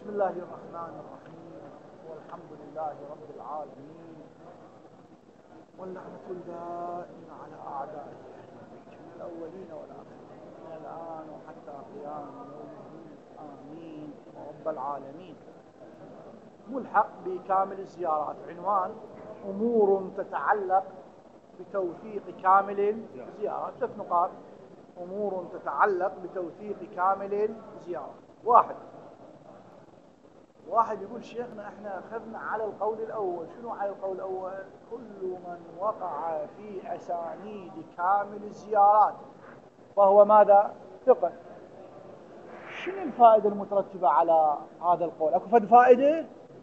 بسم الله الرحمن الرحيم، والحمد لله رب العالمين، واللعنة الدائمة على أعدائه من الأولين والآخرين من الآن وحتى قيام يوم الدين، آمين رب العالمين. ملحق بكامل الزيارات، عنوان أمور تتعلق بتوثيق كامل الزيارات. 3 نقاط: أمور تتعلق بتوثيق كامل الزيارات. واحد يقول شيخنا احنا اخذنا على القول الاول. شنو على القول الاول؟ كل من وقع في اسانيد كامل الزيارات فهو ماذا؟ ثقة. شنو الفائدة المترتبة على هذا القول؟ اكو فد فائدة؟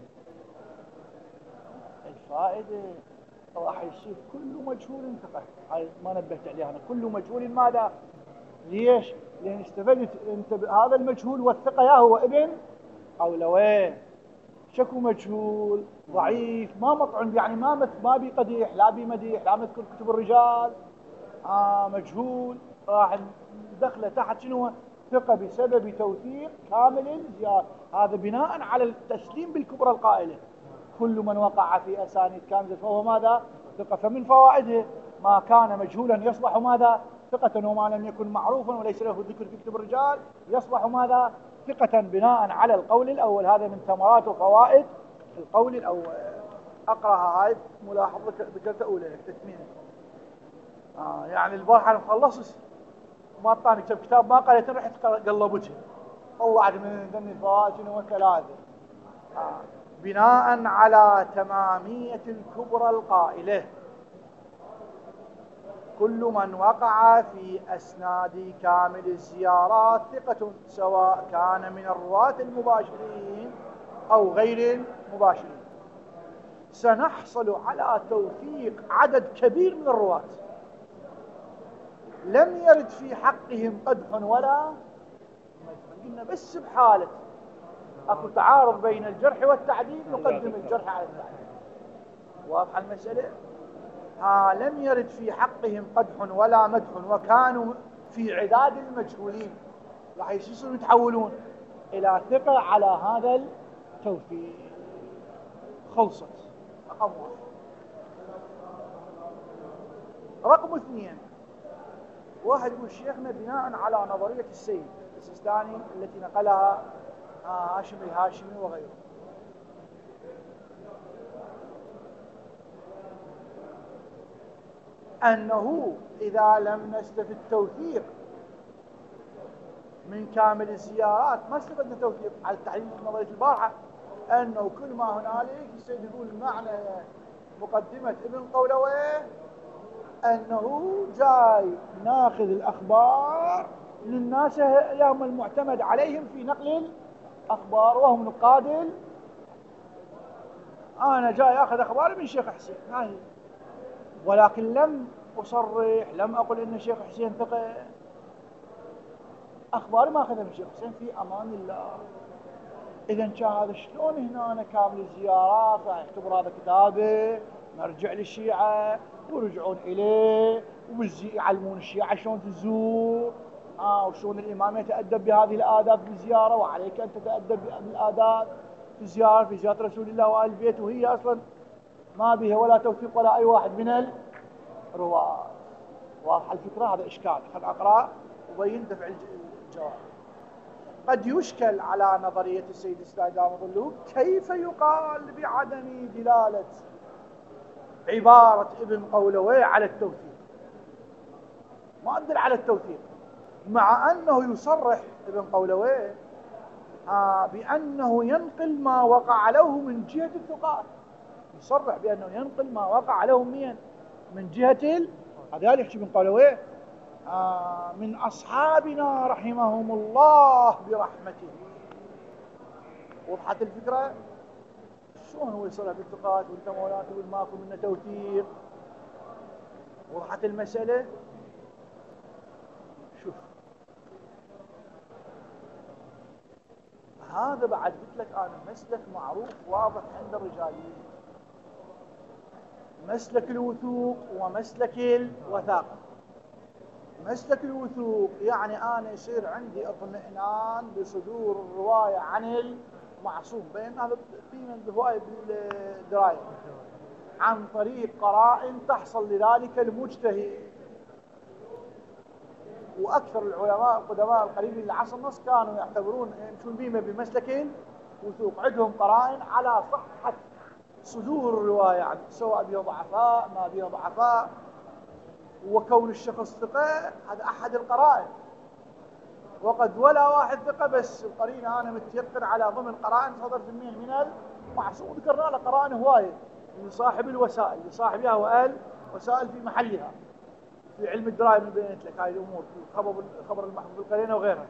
الفائدة راح يصير كل مجهول ثقة. هاي ما نبهت عليها انا. كل مجهول ماذا؟ ليش؟ لان استفدت انت بهذا المجهول والثقة يا هو ابن قولويه. شكو مجهول ضعيف ما مطعن، يعني ما بقديح لا بمديح لا مذكر كتب الرجال. مجهول راح دخله تحت شنو؟ ثقة بسبب توثيق كامل الزيارة. هذا بناء على التسليم بالكبرى القائلة كل من وقع في أسانيد كاملة فهو ماذا؟ ثقة. فمن فوائده ما كان مجهولا يصبح ماذا؟ ثقة، وما لم يكن معروفا وليس له ذكر في كتب الرجال يصبح ماذا؟ ثقة بناء على القول الأول. هذا من ثمرات وفوائد القول الأول. أقرأها هاي ملاحظة ذكرت أولى تثمين. يعني البارحة أنا مخلص ما أعطاني كتاب ما قريت رحت قلبتها طلعت من ذني الفوائد شنو 3. بناء على تمامية الكبرى القائلة كل من وقع في أسناد كامل الزيارات ثقة، سواء كان من الرواة المباشرين أو غير المباشرين. سنحصل على توثيق عدد كبير من الرواة لم يرد في حقهم قدح ولا مدح. قلنا بس بحالة أكو تعارض بين الجرح والتعديل نقدم الجرح على التعديل. واضحة المسألة؟ لم يرد في حقهم قدح ولا مدح وكانوا في عداد المجهولين، راح يصيروا يتحولون إلى ثقة على هذا التوثيق. خلصت. رقم 1. رقم 2، واحد يقول شيخنا بناء على نظرية السيد السيستاني التي نقلها هاشم الهاشمي وغيره، أنه إذا لم نستفد توثيق من كامل الزيارات ما استفدنا توثيق على التحليل من نظرية البارحة، أنه كل ما هنالك السيد يقول معنى مقدمة ابن قولويه أنه جاي ناخذ الأخبار للناس يوم المعتمد عليهم في نقل الأخبار وهم نقاد. أنا جاي أخذ أخبار من شيخ حسين هاي، ولكن لم أصرح، لم أقل إن الشيخ حسين ثقة. أخباري ما أخذها من الشيخ حسين في أمان الله. إذا كان هذا شلون هنا كامل الزيارات راح يعتبر هذا كتابه مرجع للشيعة ويرجعون إليه ويعلمون الشيعة شلون تزور وشلون الإمام يتأدب بهذه الآداب في الزيارة، وعليك أن تتأدب بالآداب في الزيارة في زيارة رسول الله وآل البيت، وهي أصلا ما بها ولا توثيق ولا أي واحد من الرواة. واضح الفكرة؟ هذا إشكال. خل أقرأ وبين دفع الجواب. قد يشكل على نظرية السيد السيستاني دام ظله كيف يقال بعدم دلالة عبارة ابن قولويه على التوثيق، ما أدل على التوثيق، مع أنه يصرح ابن قولويه بأنه ينقل ما وقع له من جهة الثقات. يصرح بأنه ينقل ما وقع له من جهة هذا يحكي ابن قولويه من أصحابنا رحمهم الله برحمته. وضحت الفكرة؟ شلون هو يصرح بالثقات وانت مولانا تقول ماكو منه توثيق؟ وضحت المسألة؟ شوف هذا بعد قلت لك أنا مسلك معروف واضح عند الرجاليين، مسلك الوثوق ومسلك الوثاقة. مسلك الوثوق يعني أنا يصير عندي اطمئنان بصدور الرواية عن معصوم بين هذا قيمة بهواية بالدراية عن طريق قرائن تحصل لذلك المجتهد. وأكثر العلماء القدماء القريبين لعصر النص كانوا يعتبرون يمشون بهما بمسلك وثوق، عندهم قرائن على صحة صدور الرواية يعني سواء بها ضعفاء ما بها ضعفاء، وكون الشخص ثقة هذا أحد القرائن. وقد ولا واحد ثقة بس القرينة أنا متيقن على ضمن قرائن صدرت من المعصوم. ذكرنا له قرائن هواية لصاحب الوسائل لصاحبها وقال وسائل في محلها في علم الدراية من بينت لك هذه الأمور في خبر المحفوظ بالقرينة وغيرها.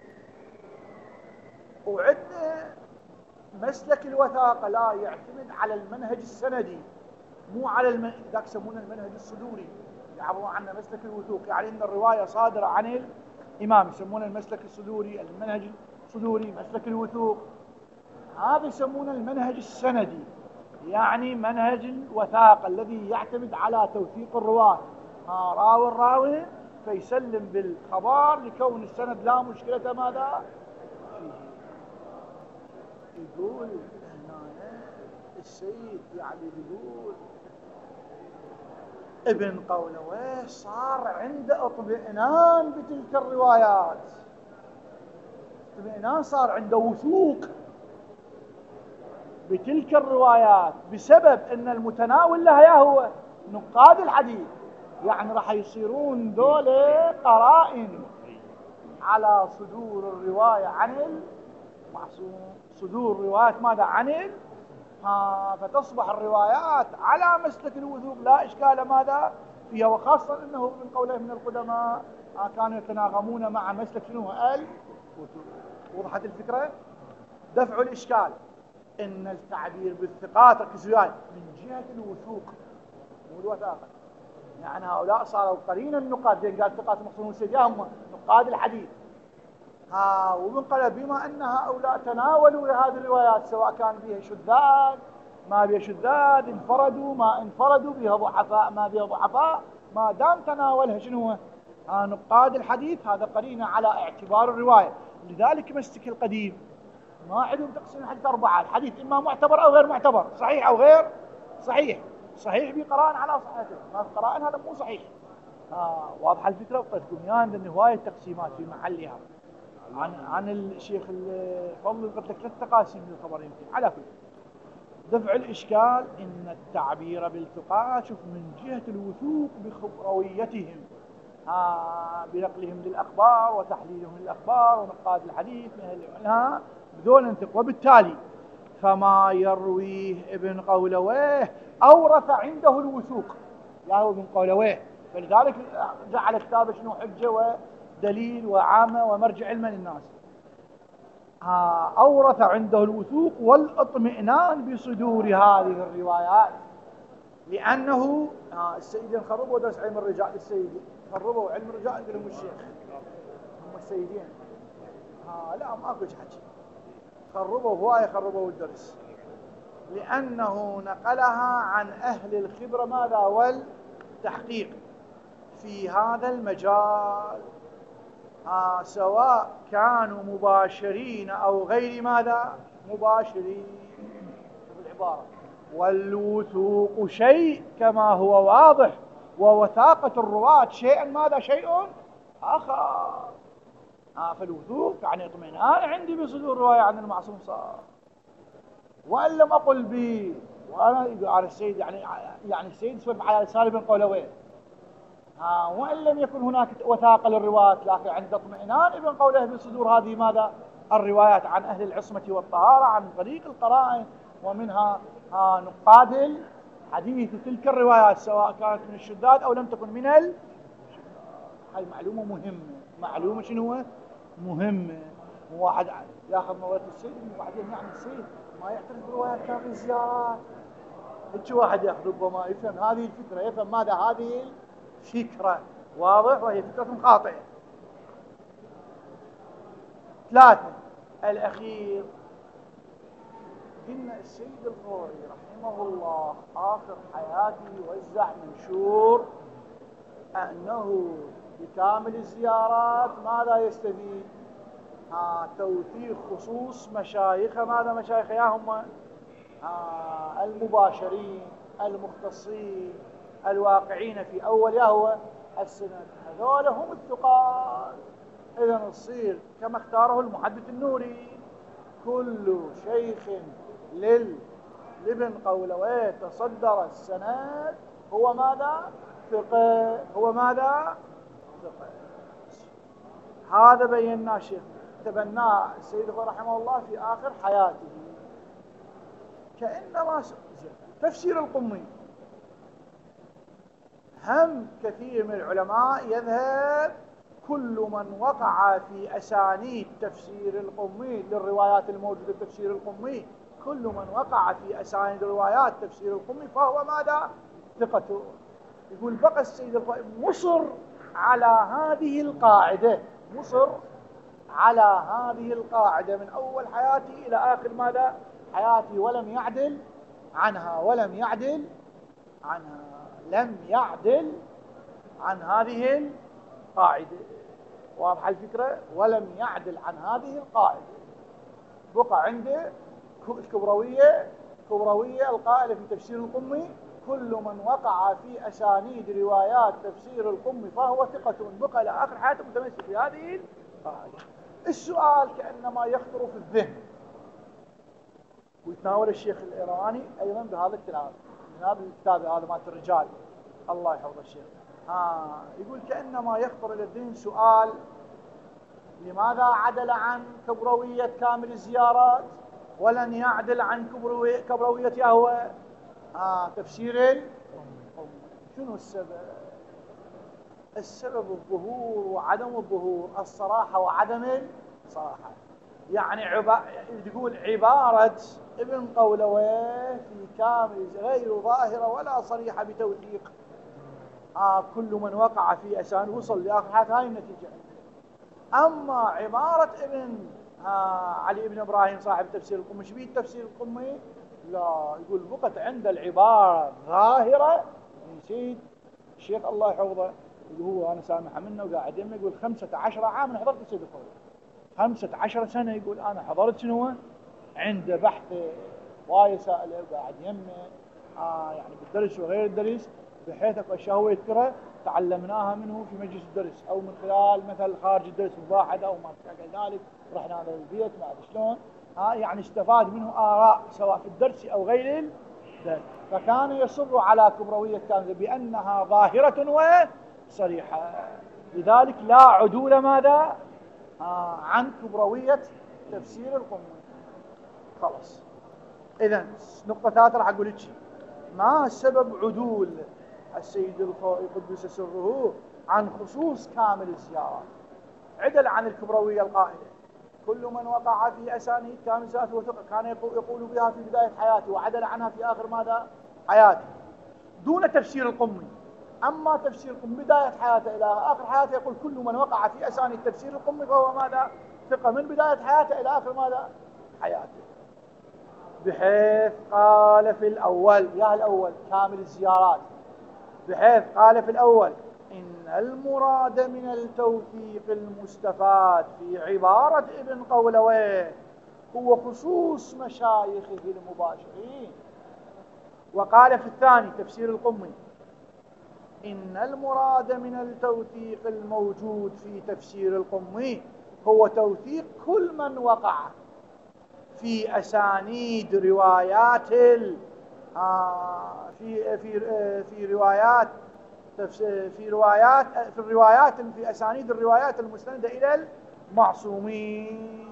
وعندنا مسلك الوثاقة لا يعتمد على المنهج السندي، مو على ذاك يسمونه المنهج الصدوري، يعبرون عنه مسلك الوثوق، يعني ان الرواية صادرة عن الإمام يسمونه المسلك الصدوري، المنهج الصدوري، مسلك الوثوق. هذا يسمونه المنهج السندي، يعني منهج الوثاقة الذي يعتمد على توثيق الرواة. راوي فيسلم بالخبر لكون السند لا مشكلة ماذا فيه. يقول هنا السيد يعني يقول ابن قولويه صار عنده اطمئنان بتلك الروايات، اطمئنان، صار عنده وثوق بتلك الروايات بسبب ان المتناول لها هو نقاد الحديث، يعني راح يصيرون دولة قرائن على صدور الرواية عن المعصوم، صدور روايات ماذا عن فتصبح الروايات على مسلك الوثوق لا إشكال ماذا فيها. وخاصة أنه من قوله من القدماء كانوا يتناغمون مع مسلك شنو الوثوق. وضحت الفكرة؟ دفع الإشكال إن التعبير بالثقات ركزوا وياي من جهة الوثوق مو الوثاقة، يعني هؤلاء صاروا قرين النقاد، زين قال ثقات المقصودون السيد هم نقاد الحديث. ومن قال بما أن هؤلاء تناولوا هذه الروايات سواء كان بها شذاذ ما بها شذاذ، انفردوا ما انفردوا، بها ضعفاء ما بها ضعفاء، ما دام تناولها شنو هو نقاد الحديث، هذا قرينة على اعتبار الرواية. لذلك مسلك القديم ما عندهم تقسيم الحديث أربعة، الحديث إما معتبر أو غير معتبر، صحيح أو غير صحيح، صحيح بقرائن على صحته، ما في قرائن هذا مو صحيح. واضحة الفكرة؟ وقتكم يعني أن هواية تقسيمات في محلها. عن الشيخ الفضل قلت لك 3 تقاسيم للخبر يمكن. على كل دفع الإشكال إن التعبير بالثقات شوف من جهة الوثوق بخبرويتهم بنقلهم للأخبار وتحليلهم للأخبار ونقاد الحديث منها بدون انتق، وبالتالي فما يرويه ابن قولويه أورث عنده الوثوق، لا هو ابن قولويه، فلذلك جعل كتابه شنو حجة ودليل وعامة ومرجع علما للناس. أورث عنده الوثوق والاطمئنان بصدور هذه الروايات، لأنه السيدين خربوا درس علم الرجال، السيدين خربوا علم الرجال لهم الشيخ هم السيدين لا ماكو حكي، خربوا هواية خربوا الدرس، لأنه نقلها عن أهل الخبرة ماذا والتحقيق في هذا المجال، سواء كانوا مباشرين أو غير ماذا مباشرين. بالعبارة والوثوق شيء كما هو واضح، ووثاقة الرواة شيئا ماذا شيء آخر. فالوثوق يعني اطمئنان عندي بصدور رواية عن المعصوم صار، وأن لم أقل به وأنا على السيد يعني السيد سوف على لسان ابن قولويه وإن لم يكن هناك وثاقة للروايات، لكن عند اطمئنان ابن قولويه بصدور هذه ماذا الروايات عن أهل العصمة والطهارة عن طريق القرائن، ومنها نقاد الحديث تلك الروايات سواء كانت من الشذاذ أو لم تكن من هاي معلومة مهمة، معلومة شنو مهمة. واحد ياخذ مواد السيد وبعدين يعني السيد ما يعترف بروايات كان الزيارات، هيك واحد ياخذ ربما يفهم هذه الفكرة، يفهم ماذا هذه الفكرة، واضح، وهي فكرة خاطئة. 3 الأخير قلنا السيد الخوري رحمه الله آخر حياته وزع منشور أنه بكامل الزيارات ماذا يستفيد توثيق خصوص مشايخ. ماذا مشايخ؟ يا هم المباشرين المختصين الواقعين في أول هو السند، هذول هم الثقات. إذا تصير كما اختاره المحدث النوري: كل شيخ لابن قولويه تصدر السند هو ماذا؟ ثقة. هو ماذا؟ ثقة. هذا بيناه شيخ تبناه السيد رحمه الله في آخر حياته. كأنما تفسير القمي هم كثير من العلماء يذهب كل من وقع في أسانيد تفسير القمي للروايات الموجودة في تفسير القمي، كل من وقع في أسانيد روايات تفسير القمي فهو ماذا؟ ثقته. يقول بقى السيد القائم مصر على هذه القاعدة، مصر على هذه القاعدة من أول حياتي إلى آخر ماذا؟ حياتي، ولم يعدل عنها، ولم يعدل عنها، لم يعدل عن هذه القاعدة. واضحة الفكرة؟ ولم يعدل عن هذه القاعدة. بقى عنده الكبروية القائلة في تفسير القمي: كل من وقع في أسانيد روايات تفسير القمي فهو ثقة. بقى إلى آخر حياته متمسك في هذه القاعدة. السؤال كأنما يخطر في الذهن، ويتناول الشيخ الإيراني أيضا بهذا الكلام، جناب الكتاب هذا مالت الرجال، الله يحفظ الشيخ. يقول كأنما يخطر إلى الذهن سؤال: لماذا عدل عن كبروية كامل الزيارات ولن يعدل عن كبروية هو تفسير القمي؟ شنو السبب؟ السبب الظهور وعدم الظهور، الصراحة وعدم الصراحة. يعني تقول عبارة ابن قولويه في كامل غير ظاهرة ولا صريحة بتوثيق كل من وقع في أسان وصل لآخر حياته، هاي النتيجة. أما عبارة ابن علي بن إبراهيم صاحب تفسير القمي، شبيه تفسير القمي؟ لا، يقول بقت عند العبارة ظاهرة. نسيت الشيخ الله يحفظه، اللي هو أنا سامحه منه وقاعد يمه، يقول 15 عام حضرت السيد القمي، 15 سنة يقول أنا حضرت شنو عند بحث وايد سائله وقاعد يمه يعني بالدرس وغير الدرس، بحيث اكو اشياء هو يذكرها تعلمناها منه في مجلس الدرس او من خلال مثل خارج الدرس مباحثه او ما شابه ذلك، رحنا هذا البيت ما ادري شلون يعني استفاد منه آراء سواء في الدرس او غير الدرس. فكان يصر على كبروية كامل بأنها ظاهرة وصريحة، لذلك لا عدول ماذا عن كبروية تفسير القمي. خلاص. إذن نقطة ثالثة راح أقول لك ما سبب عدول السيد الخوئي قدس سره عن خصوص كامل الزيارات؟ عدل عن الكبروية القائلة: كل من وقع في أسانيد كامل الزيارات وثقة كان يقول بها في بداية حياته وعدل عنها في آخر ماذا؟ حياته، دون تفسير القمي. أما تفسير القمي بداية حياته إلى آخر حياته يقول كل من وقع في أسانيد تفسير القمي فهو ماذا؟ ثقة، من بداية حياته إلى آخر ماذا؟ حياته. بحيث قال في الأول، يا الأول كامل الزيارات، بحيث قال في الأول: إن المراد من التوثيق المستفاد في عبارة ابن قولويه هو خصوص مشايخه المباشرين. وقال في الثاني تفسير القمي: إن المراد من التوثيق الموجود في تفسير القمي هو توثيق كل من وقع في أسانيد روايات في أسانيد الروايات المستندة إلى المعصومين.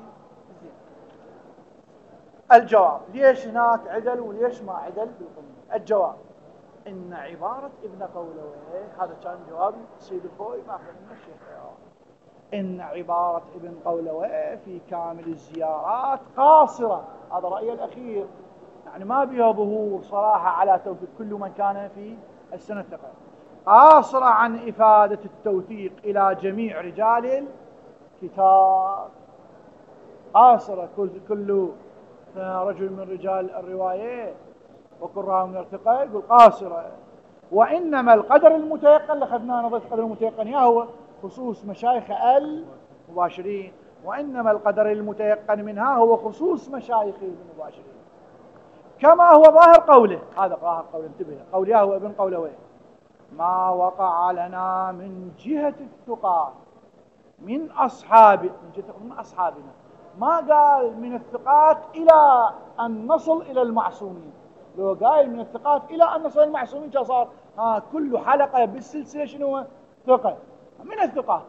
الجواب: ليش هناك عدل وليش ما عدل بالقمي؟ الجواب: إن عبارة ابن قولويه، هذا كان جواب السيد الخوئي ما فهمنا الشيخ إن عبارة ابن قولويه في كامل الزيارات قاصرة، هذا رأيي الأخير، يعني ما بها ظهور صراحة على توثيق كل من كان في السنة الثقة، قاصرة عن إفادة التوثيق إلى جميع رجال الكتاب، قاصرة كل رجل من رجال الرواية وكل راوي من الثقة يقول قاصرة. وإنما القدر المتيقن لخذنا نظرة القدر المتيقن هو خصوص مشايخ المباشرين. وإنما القدر المتيقن منها هو خصوص مشايخه المباشرين، كما هو ظاهر قوله. هذا ظاهر قوله، انتبه، قول ياهو ابن قولويه: ما وقع لنا من جهة الثقات من أصحابنا، ما قال من الثقات إلى أن نصل إلى المعصومين. لو قال من الثقات إلى أن نصل إلى المعصومين كان صار كل حلقة بالسلسلة شنو؟ ثقة من الثقات.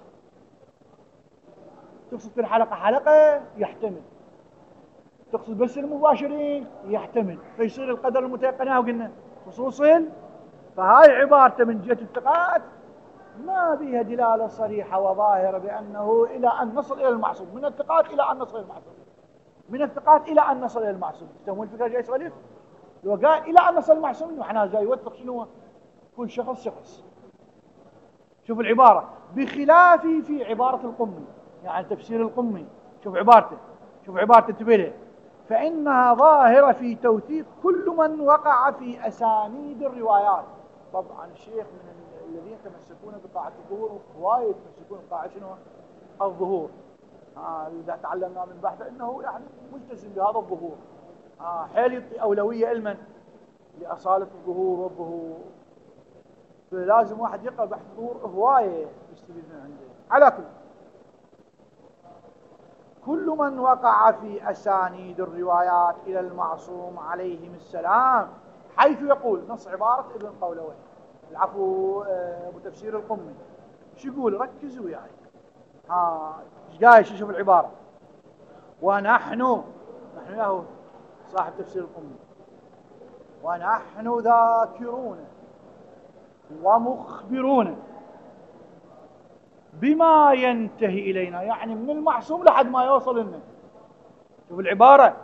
تقصد كل حلقة حلقة يحتمل، تقصد بس المباشرين يحتمل، فيصير القدر المتيقن وقلنا خصوصا. فهاي عبارته من جهة الثقات ما بها دلالة صريحة وظاهرة بأنه إلى أن نصل إلى المعصوم، من الثقات إلى أن نصل إلى المعصوم، من الثقات إلى أن نصل إلى المعصوم. تفهمون الفكرة جاي سؤالك؟ لو قال إلى أن نصل المعصوم إنه إحنا جاي يوثق شنو؟ كل شخص. شوف العبارة، بخلاف في عبارة القمي، يعني تفسير القمي. شوف عبارته انتبه، فإنها ظاهرة في توثيق كل من وقع في أسانيد الروايات. طبعا الشيخ من الذين يتمسكون بقاعة الظهور، هواية يتمسكون بقاعة شنو؟ الظهور. إذا تعلمنا من بحثه إنه يعني ملتزم بهذا الظهور، حيل يعطي أولوية علما لأصالة الظهور والظهور. فلازم واحد يقرأ بحث الظهور هواية يستفيد من عنده. على كل من وقع في أسانيد الروايات إلى المعصوم عليهم السلام، حيث يقول نص عبارة ابن قولويه، العفو أبو تفسير القمي. شو يقول؟ ركزوا وياي. ايش قايل؟ شوف العبارة: ونحن ياهو صاحب تفسير القمي، ونحن ذاكرون ومخبرون بما ينتهي إلينا، يعني من المعصوم لحد ما يوصل لنا. شوف العبارة: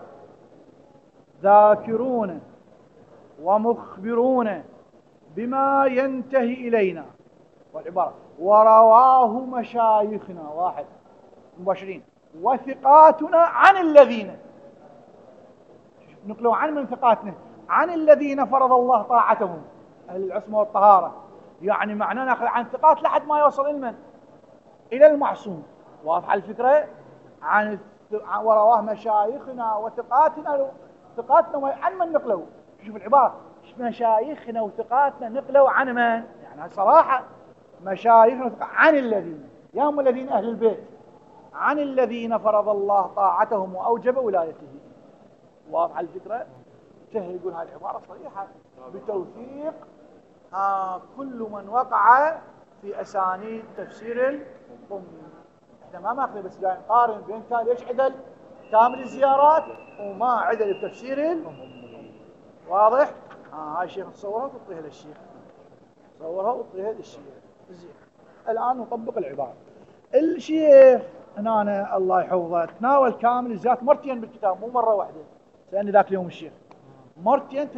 ذاكرون ومخبرون بما ينتهي إلينا، والعبارة: ورواه مشايخنا، واحد مباشرين، وثقاتنا عن الذين نقلوا عن من ثقاتنا، عن الذين فرض الله طاعتهم، أهل العصمة والطهارة. يعني معناه ناخذ عن ثقات لحد ما يوصل المن إلى المعصوم. واضح على الفكرة؟ ورواه مشايخنا وثقاتنا، عن من نقلوا. شوف العبارة: مشايخنا وثقاتنا نقلوا عن من؟ يعني صراحة مشايخنا عن الذين، يا هم الذين أهل البيت، عن الذين فرض الله طاعتهم وأوجب ولايته. واضح على الفكرة؟ يقول هذه العبارة صريحة بتوثيق كل من وقع في أسانيد تفسير القمي. احنا ما ماخذ بس قاعد نقارن بين كان ليش عدل كامل الزيارات وما عدل التفسير القمي. واضح؟ هاي الشيخ تصورها وتعطيها للشيخ، تصورها وتعطيها للشيخ. زين، الآن نطبق العبارة. الشيخ هنا الله يحفظه تناول كامل الزيارات مرتين بالكتاب، مو مرة واحدة. سألني ذاك اليوم الشيخ مرتين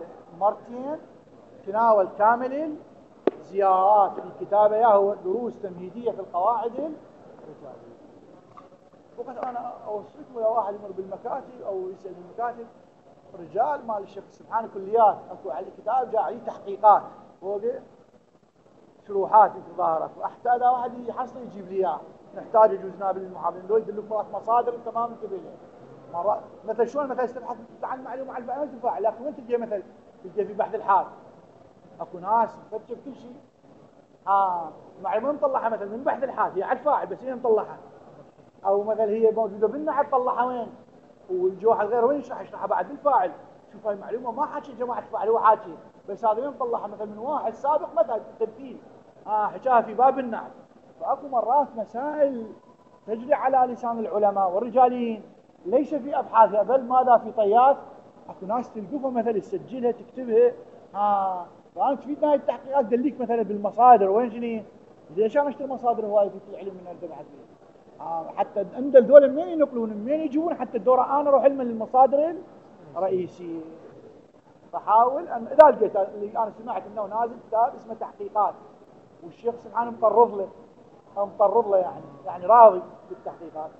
تناول كامل الزيارات في كتابه، ياهو دروس تمهيدية في القواعد الرجالية. وقت أنا أوصيكم إلى واحد يمر بالمكاتب أو يسأل بالمكاتب، رجال مال الشيخ سبحانه كليات، أكو على الكتاب جاء عليه تحقيقات فوق شروحات في ظاهرك، وحتى إذا واحد يحصل يجيب لي إياه، نحتاج يجوزنا بالمحاضرين لو يدلوك مرات مصادر أنت ما منتبه لها. مرات مثل شلون مثلا تبحث عن معلومة على البحث ما تنفع، لكن وين تلقى مثل تلقى في بحث الحال اكو ناس مفتش كل شيء، معلومة مطلعها مثلا من بحث الحال هي على الفاعل بس هي مطلعها، او مثلا هي موجودة بالنحت طلعها وين، والجوحة غير وين يشرحها بعد بالفاعل. شوف هاي المعلومة ما حكي جماعة الفاعل، هو حاكي بس هذا وين مطلعها مثلا من واحد سابق مثلا تمثيل حكاها في باب النحت. فاكو مرات مسائل تجري على لسان العلماء والرجاليين ليس في ابحاثها بل ماذا في طيات. اكو ناس تلقفها مثلا تسجلها تكتبها، فأنا تفيدنا هاي التحقيقات دليك مثلا بالمصادر وين شنو. ليش انا اشتري مصادر هواي في العلم من البحث حتى عند الدول منين ينقلون منين يجون، حتى الدورة انا اروح علما للمصادر الرئيسية. فحاول ان اذا لقيت اللي انا سمعت انه نازل كتاب اسمه تحقيقات والشيخ سبحانه مقرض له يعني راضي بالتحقيقات،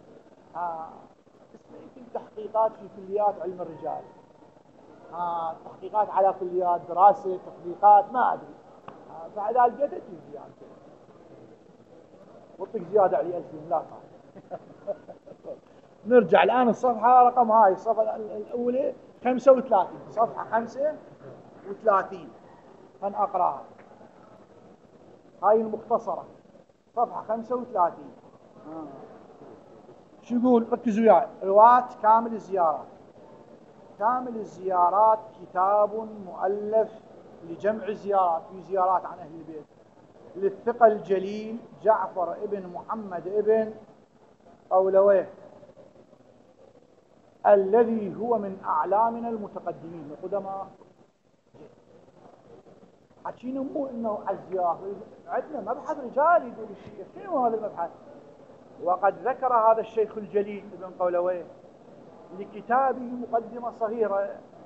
اسمه يمكن تحقيقات في كليات علم الرجال، تحقيقات على كليات دراسة تطبيقات ما أدري. فإذا لقيت تجيب يعني وطق زيادة علي 2000 لا صح. نرجع الآن الصفحة رقم هاي الصفحة الأولى 35 صفحة 35 هنقرأها هاي المختصرة صفحة 35 شو يقول ركزوا وياي رواة كامل الزيارات. كامل الزيارات كتاب مؤلف لجمع الزيارات في زيارات عن أهل البيت للثقة الجليل جعفر ابن محمد ابن قولويه الذي هو من أعلامنا المتقدمين القدماء. حكينا مو إنه عزياه عندنا مبحث رجال يقول الشيخ شنو هذا المبحث. وقد ذكر هذا الشيخ الجليل ابن قولويه لكتابه مقدمة صغيرة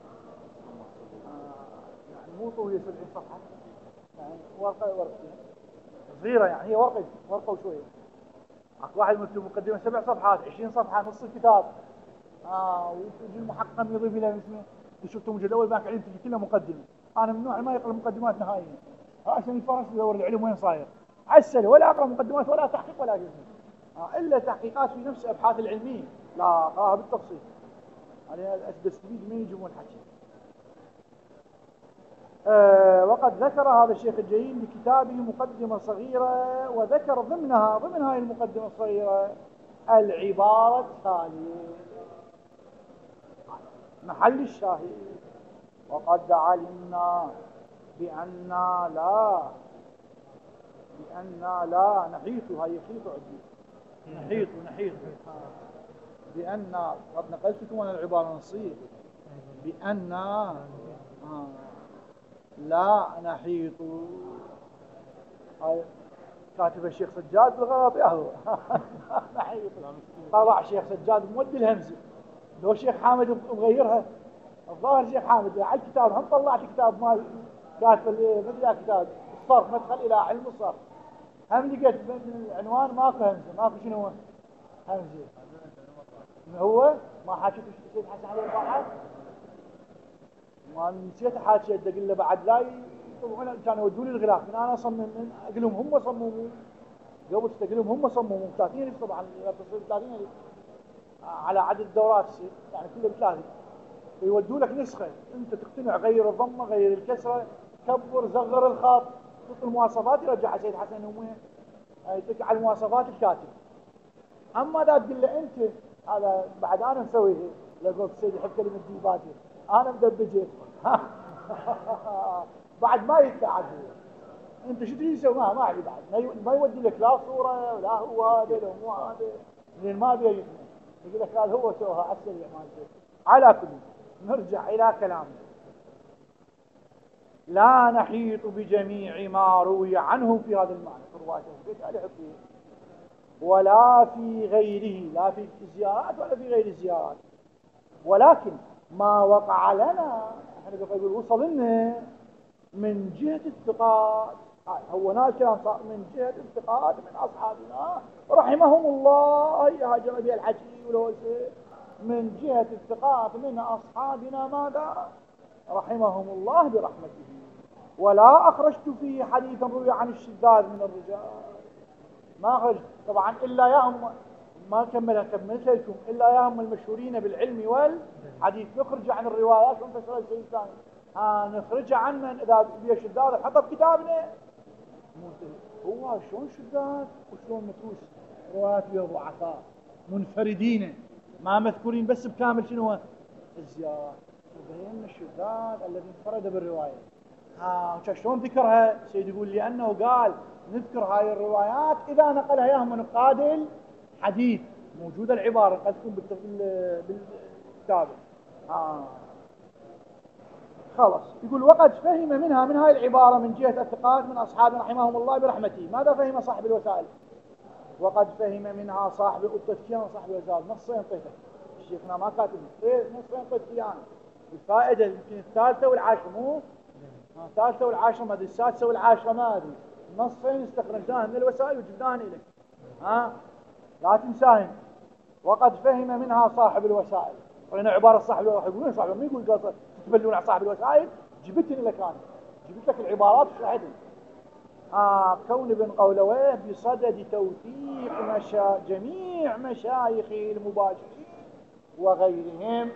يعني مو طويلة 70 صفحة يعني ورقة صغيرة يعني هي ورقة وشوية. اكو واحد مكتوب مقدمة 7 صفحات 20 صفحة نص الكتاب ويجي المحقق يضيف لها اسمه شفتوا المجلد الاول باك علم تجي كلها مقدمة. انا من نوع ما يقرا المقدمات نهائيا عشان الفرس يدور العلم وين صاير عسل ولا اقرا مقدمات ولا تحقيق ولا شيء الا تحقيقات في نفس الابحاث العلمية لا اقراها بالتفصيل عليها الاسبستفيد من يجيبون حكي. وقد ذكر هذا الشيخ الجليل لكتابه مقدمة صغيرة وذكر ضمن هذه المقدمة الصغيرة العبارة التالية محل الشاهد وقد علمنا بأننا لا نحيط هاي يخيط عدي نحيط بأن قد نقلتكم أنا العبارة نصير بأن لا نحيط كاتب الشيخ سجاد بالغلط يا هو نحيط طلع الشيخ سجاد مودي الهمزة لو الشيخ حامد مغيرها الظاهر الشيخ حامد على الكتاب هم طلعت كتاب مال كاتب مثل كتاب الصرف مدخل إلى علم الصرف هم لقيت العنوان ماكو همزة ماكو شنو همزة هو ما حكيت الشيخ حسن عليه الباحث ما نسيت حاجة أقول له بعد لا يطلعون كانوا يودوا لي الغلاف من أنا أصمم أقول لهم هم صمموا قبل تقول لهم هم صمموا 30,000 طبعا تصير 30,000 على عدد الدورات يعني كله ب30 ويودوا لك نسخة أنت تقتنع غير الضمة غير الكسرة كبر صغر الخط حط المواصفات يرجع سيد حسن وين يعطيك على المواصفات الكاتب. أما ذا تقول له أنت هذا بعد أنا مسويه لقيت السيد يحب كلمة ديباجي أنا مدبجه بعد ما يتعب أنت شو تريد تسوي ما علي بعد ما يودي لك لا صورة ولا هو هذا ولا مو هذا لأن ما بيجي يقول لك قال هو سوها على السريع مالته. على كل نرجع إلى كلامنا لا نحيط بجميع ما روي عنهم في هذا المعنى في رواية ولا في غيره لا في الزيارات ولا في غير الزيارات ولكن ما وقع لنا احنا بنقول وصل لنا من جهة الثقات هو الكلام صار من جهة الثقات من أصحابنا رحمهم الله هي هاجر بها الحكي ولو من جهة الثقات من أصحابنا ماذا رحمهم الله برحمته ولا أخرجت فيه حديثا روي عن الشذاذ من الرجال ما أخرج طبعا إلا يهم ما كملت لكم إلا يهم المشهورين بالعلم والحديث نخرج عن الروايات ونفسر الشيء الثاني نخرج عن من إذا بيه شذاذ حطه بكتابنا هو شلون شذاذ وشلون متروس روايات بيه ضعفاء منفردين ما مذكورين بس بكامل شنو الزيارة وبين الشذاذ الذي انفرد بالرواية شلون ذكرها سيد يقول لأنه قال نذكر هاي الروايات إذا نقلها ياهم من قادل حديث موجودة العبارة قد تكون بالكتاب خلاص يقول وقد فهم منها من هاي العبارة من جهة الثقات من أصحاب رحمهم الله برحمته. ماذا فهم صاحب الوسائل؟ وقد فهم منها صاحب التفكير صاحب الوسائل نصين طيفة الشيخنا ما كاتب نصين طيفة يعني الفائدة يمكن الثالثة والعاشرة مو الثالثة والعاشرة ما أدري السادسة والعاشرة ما أدري نصين استخرجناها من الوسائل وجبناها إليك لا تنساهم. وقد فهم منها صاحب الوسائل وهنا عبارة صاحب الوسائل يقولون صاحب ما يقول تتبلون على صاحب الوسائل جبتني لك أنا جبت لك العبارات وشرحتها كون ابن قولويه بصدد توثيق جميع مشايخه المباشرين وغيرهم.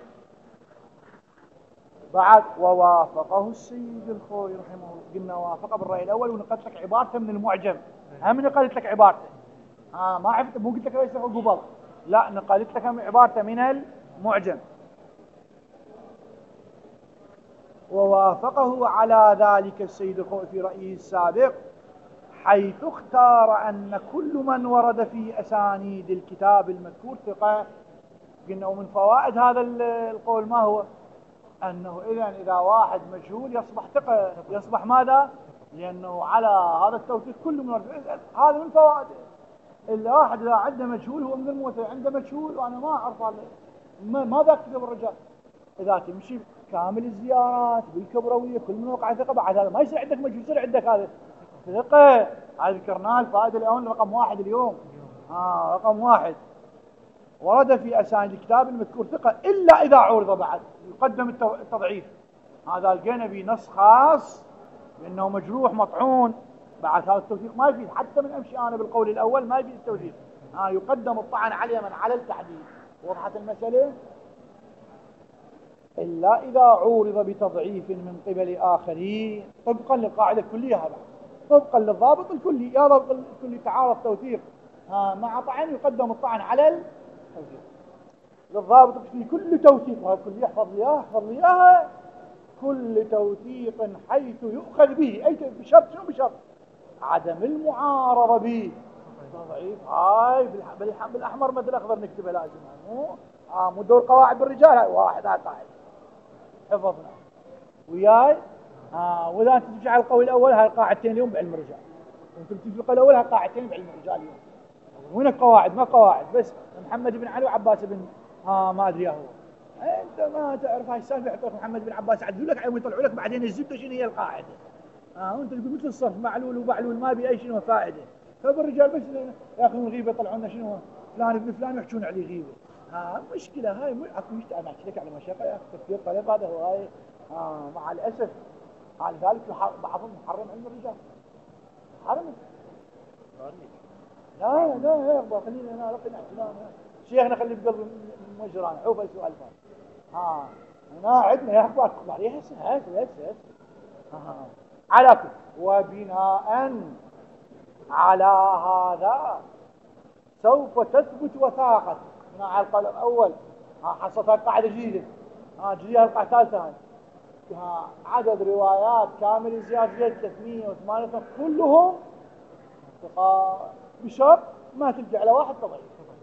بعد ووافقه السيد الخوئي رحمه الله، قلنا وافقه بالرأي الأول، ونقلت لك عبارته من المعجم، هم نقلت لك عبارته، ما عرفت، مو قلت لك ليس قبل، لا نقلت لك عبارته من المعجم. ووافقه على ذلك السيد الخوئي في رأيه السابق، حيث اختار أن كل من ورد في أسانيد الكتاب المذكور ثقة. قلنا ومن فوائد هذا القول ما هو؟ أنه إذا واحد مجهول يصبح ثقة، يصبح ماذا؟ لأنه على هذا التوثيق كل من ورد، هذا من فوائد. الواحد إذا عنده مجهول هو من الموثق، عنده مجهول وأنا ما أعرف هذا ماذا كتب الرجال. إذا تمشي كامل الزيارات بالكبروية كل من وقع ثقة، بعد هذا ما يصير عندك مجهول، يصير عندك هذا ثقة. هذا ذكرناه الفائدة الأول رقم 1 اليوم. رقم 1 ورد في أسانيد الكتاب المذكور ثقة إلا إذا عورض بعد يقدم التضعيف. هذا لقينا به نص خاص بأنه مجروح مطعون، بعد هذا التوثيق ما يفيد، حتى من أمشي أنا بالقول الأول ما يفيد التوثيق. يقدم الطعن عليه من على التعديل. وضحت المسألة؟ إلا إذا عورض بتضعيف من قبل آخرين، طبقا للقاعدة الكلية، هذا طبقا للضابط الكلي. يا ضابط الكلي تعارض توثيق مع طعن، يقدم الطعن على التوثيق. للضابط في كل توثيق، وهذا الكلية احفظ لي اياها، كل توثيق حيث يؤخذ به، أي بشرط، شنو بشرط؟ عدم المعارضة به تضعيف. هاي بالأحمر مثل الأخضر نكتبها لازم، مو دور قواعد بالرجال، هاي واحد، هاي قاعدة حفظنا وياي. وإذا أنت ترجع على القول الأول، هاي القاعدتين اليوم بعلم الرجال، وأنت تجي في القول الأول هاي قاعدتين بعلم الرجال اليوم. وين القواعد؟ ما قواعد، بس محمد بن علي وعباس بن ما أدري هو. أنت ما تعرف هاي السالفة، يعطوك محمد بن عباس عدلوا لك عليهم يطلعوا لك بعدين الزبدة شنو هي القاعدة. وأنت تقول مثل الصرف، معلول وبعلول ما بي أي شنو فائدة. فبالرجال بس ياخذون غيبة يطلعون لنا شنو فلان ابن فلان يحجون عليه غيبة. مشكلة هاي، اكو انا احكي لك على مشاكل يا اخي، تفكير طريق هذا هو هاي. مع الاسف على ذلك بعضهم محرم علم الرجال، حرم. لا لا يا خلينا انا رقنا شيخنا خلي بقلب مجرانا عوف سؤال ثاني. هنا عندنا يا اخبار كبار يحسن هسه على كل. وبناء على هذا سوف تثبت وثاقة على القول الأول. حصلتها قاعدة جديدة، جديدة القاعدة الثالثة هاي. عدد روايات كامل الزيادة 308 كلهم ثقات، بشرط ما تلجأ على واحد تضعيف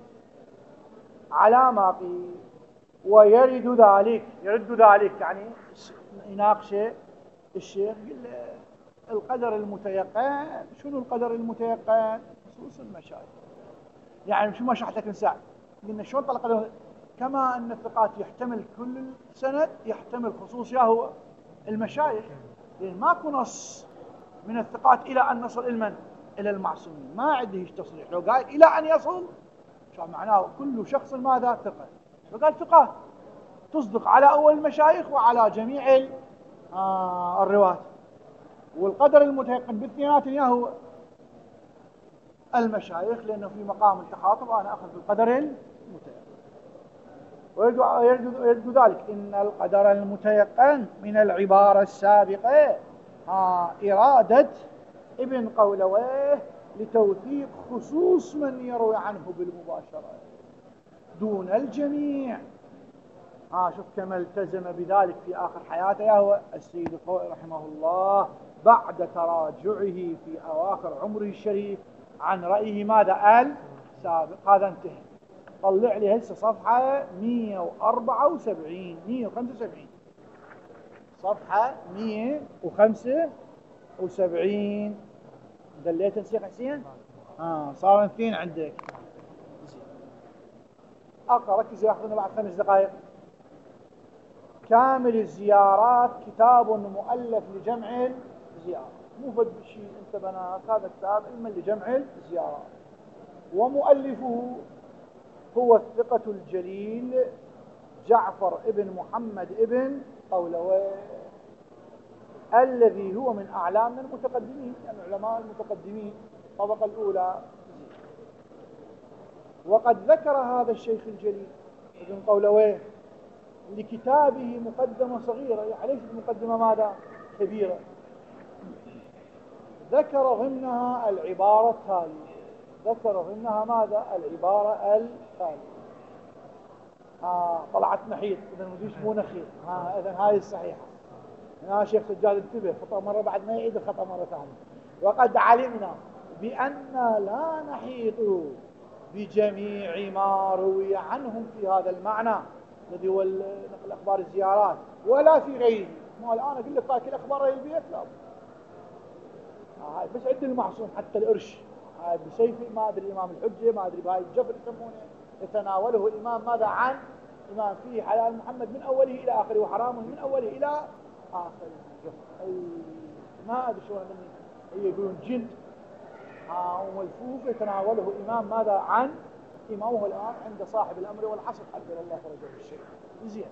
على ما قيل. ويرد ذلك يعني يناقشه الشيخ، يقول القدر المتيقن. شنو القدر المتيقن؟ خصوص المشايخ. يعني شو ما شرحت لك نساء، لأن شلون طلق كما أن الثقات يحتمل كل سند، يحتمل خصوص هو المشايخ، لأن ماكو نص من الثقات إلى أن نصل إلى المعصومين، ما عنده تصريح. لو قال إلى أن يصل شو معناه؟ كل شخص ماذا؟ ثقة. فقال ثقة تصدق على أول المشايخ وعلى جميع الرواة. والقدر المتيقن بالاثنينات هو المشايخ، لأنه في مقام التخاطب أنا أخذ بالقدر المتيقن. ويرد ذلك إن القدر المتيقن من العبارة السابقة إرادة ابن قولويه لتوثيق خصوص من يروي عنه بالمباشرة دون الجميع. شوف كما التزم بذلك في آخر حياته هو السيد الخوئي رحمه الله، بعد تراجعه في أواخر عمره الشريف عن رأيه ماذا؟ السابق. هذا انتهى. طلع لي هسه صفحة 174 175، صفحة 175. دليت نسيخ حسين؟ صار اثنين عندك. أقرأ ركز ياخذنا بعد 5 دقائق. كامل الزيارات كتاب مؤلف لجمع الزيارات، مو فد شيء انت بنات، هذا كتاب علما لجمع الزيارات. ومؤلفه هو الثقة الجليل جعفر ابن محمد ابن قولويه. الذي هو من أعلامنا المتقدمين، يعني العلماء المتقدمين الطبقة الأولى. وقد ذكر هذا الشيخ الجليل ابن قولويه لكتابه مقدمة صغيرة، يعني ليست مقدمة ماذا كبيرة، ذكر ضمنها العبارة التالية، ذكر ضمنها ماذا العبارة التالية. طلعت نحيط، إذا مديش مو نخيط، إذا هاي الصحيحة. يا شيخ سجاد انتبه، خطأ مرة بعد ما يعيد الخطأ مرة ثانية. وقد علمنا بأن لا نحيط بجميع ما روي عنهم في هذا المعنى الذي هو نقل أخبار الزيارات، ولا في غيره. ما الآن أقول لك كل أخبار البيت لا، بس عند المعصوم حتى الإرش هاي بسيفي، ما أدري الإمام الحجة، ما أدري بهاي الجبر يسمونه، يتناوله الإمام ماذا عن إمام فيه حلال محمد من أوله إلى آخره وحرامه من أوله إلى آخره. ما أدري شو مني، هي يقولون جلد وملفوف يتناوله إمام ماذا عن إمامه الآن عند صاحب الأمر والحصر حتى الله فرجه الشيء زين.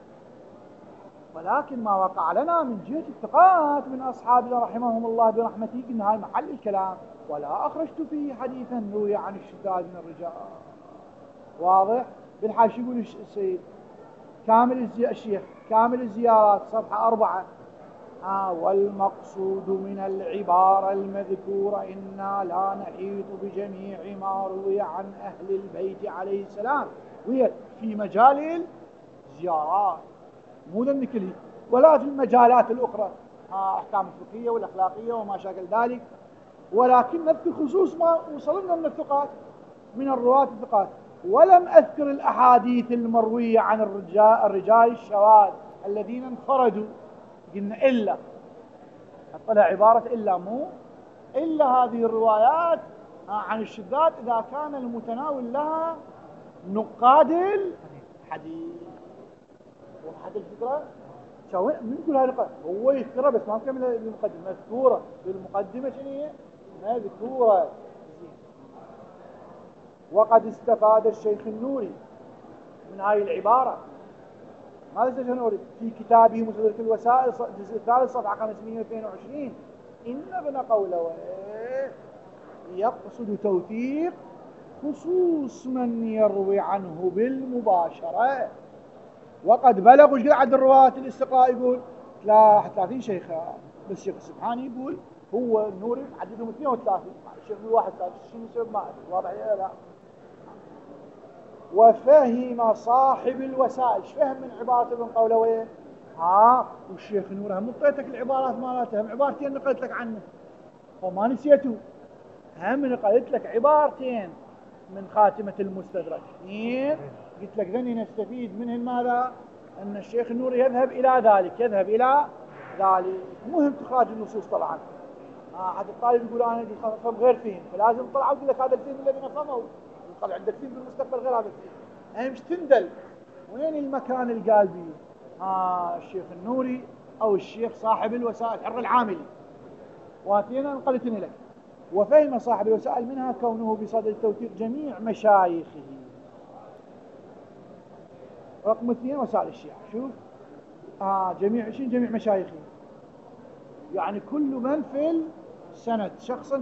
ولكن ما وقع لنا من جهة الثقات من أصحابنا رحمهم الله برحمته إن هاي محل الكلام، ولا أخرجت فيه حديثا روي عن الشذاذ من الرجال. واضح؟ بالحاشية يقول السيد كامل الشيخ كامل الزيارات صفحة 4 والمقصود من العبارة المذكورة إنا لا نحيط بجميع ما روي عن أهل البيت عليه السلام، وهي في مجال الزيارات مو ذنب كله، ولا في المجالات الأخرى أحكام الفقهية والأخلاقية وما شاكل ذلك، ولكن نذكر خصوص ما وصلنا من الثقات من الرواة الثقات. ولم أذكر الأحاديث المروية عن الرجال الشواذ الذين انفردوا، قلنا إلا طلع عبارة إلا مو إلا هذه الروايات عن الشذاذ إذا كان المتناول لها نقاد الحديث. وحد الفكرة شو من يقول هاي النقاد هو يذكرها بس ما نكمل المقدمة مذكورة بالمقدمة شنو هي مذكورة. وقد استفاد الشيخ النوري من هاي العبارة. ماذا الشيخ النوري في كتابه مسدرة الوسائل الجزء الثالث صفحة 522 إن ابن قولويه يقصد توثيق خصوص من يروي عنه بالمباشرة. وقد بلغوا ايش عدد الرواة الاستقراء؟ يقول 33 شيخ، بس الشيخ السبحاني يقول هو النوري عددهم 32، الشيخ يقول 31 شنو يسبب ما ادري واضح ولا لا. وفهم صاحب الوسائل، ايش فهم من عبارة ابن قولويه؟ والشيخ نور هم نقيتك العبارات مالته، هم عبارتين نقلت لك عنه وما نسيته، هم نقلت لك عبارتين من خاتمة المستدرك اثنين قلت لك ذني نستفيد منهم ماذا؟ أن الشيخ النوري يذهب إلى ذلك، يذهب إلى ذلك. مهم تخراج النصوص طبعا. حتى الطالب يقول أنا أفهم غير فهم، فلازم طلع أقول لك هذا الفهم الذي نفهمه، يقال عندك فهم بالمستقبل غير هذا الفهم. مش تندل وين المكان القالبي؟ الشيخ النوري أو الشيخ صاحب الوسائل حر العاملي، واثنين انقلتني لك. وفهم صاحب الوسائل منها كونه بصدد توثيق جميع مشايخه. رقم 2 وسائل الشيعة، شوف جميع مشايخه، يعني كل من في السند شخصا.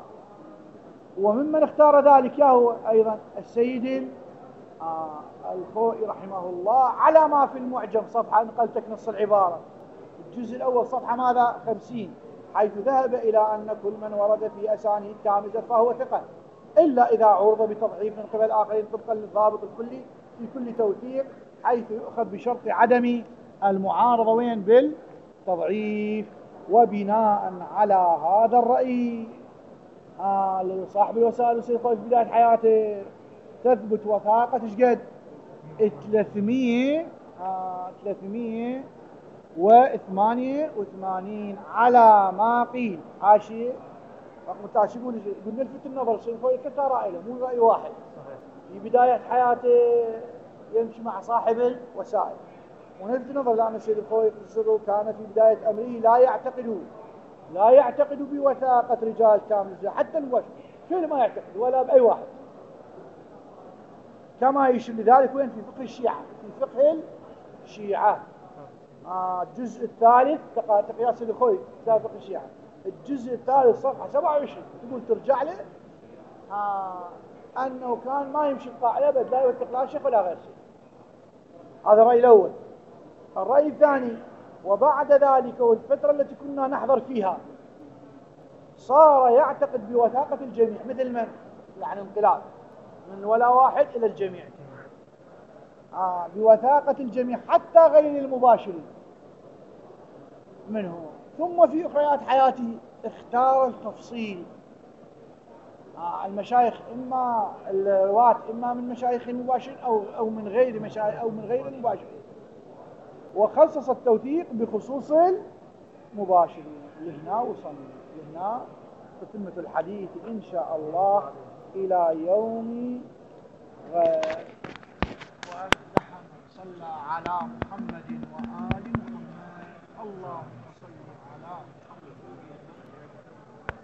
وممن اختار ذلك هو أيضا السيد الخوئي رحمه الله على ما في المعجم صفحة نقلتك نص العبارة الجزء الأول صفحة ماذا 50، حيث ذهب إلى أن كل من ورد في أسانيد كامزة فهو ثقة إلا إذا عرض بتضعيف من قبل الآخرين طبقا للضابط الكلي في كل توثيق، حيث يؤخذ بشرط عدم المعارضة وين بالتضعيف. وبناء على هذا الرأي لصاحب الوسائل السيد في بداية حياته تثبت وثاقة شقد 388 على ما قيل. حاشية رقم 19 يقول نلفت النظر السيد خوي كثر رأي له مو رأي واحد. في بداية حياته يمشي مع صاحب الوسائل، ونلفت النظر لأن السيد الخوي كان في بداية أمره لا يعتقد بوثاقة رجال كامل حتى الوجه كل ما يعتقد ولا بأي واحد، كما يشير لذلك وين في فقه الشيعة، في فقه الشيعة الجزء الثالث تقياس الأخوي كتاب فقه الشيعة، الجزء الثالث صفحة 27 تقول ترجع له أنه كان ما يمشي القاعدة بل لا يوثق لا شيخ ولا غير شيء. هذا الرأي الأول. الرأي الثاني، وبعد ذلك والفترة التي كنا نحضر فيها صار يعتقد بوثاقة الجميع، مثل من؟ يعني انقلاب من ولا واحد إلى الجميع، بوثاقة الجميع حتى غير المباشرين منه. ثم في أخريات حياته اختار التفصيل، المشايخ إما الرواة إما من مشايخ المباشرين أو من غير مشايخ أو من غير المباشرين، وخصص التوثيق بخصوص المباشرين. لهنا وصلنا، لهنا تتمة الحديث إن شاء الله إلى يوم غد. صلى على محمد وآل محمد. اللهم صل على محمد.